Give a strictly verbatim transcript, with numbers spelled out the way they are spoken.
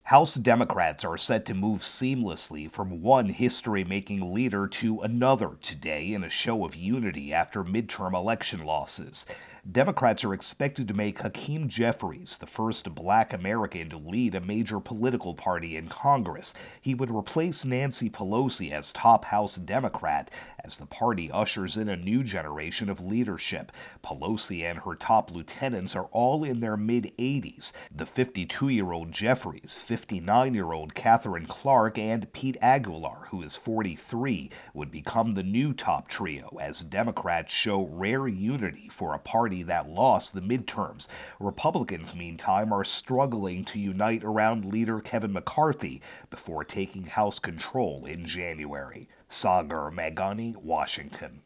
House Democrats are set to move seamlessly from one history-making leader to another today in a show of unity after midterm election losses. Democrats are expected to make Hakeem Jeffries the first black American to lead a major political party in Congress. He would replace Nancy Pelosi as top House Democrat as the party ushers in a new generation of leadership. Pelosi and her top lieutenants are all in their mid-eighties. The fifty-two-year-old Jeffries, fifty-nine-year-old Catherine Clark, and Pete Aguilar, who is forty-three, would become the new top trio as Democrats show rare unity for a party that lost the midterms. Republicans, meantime, are struggling to unite around leader Kevin McCarthy before taking House control in January. Sagar Meghani, Washington.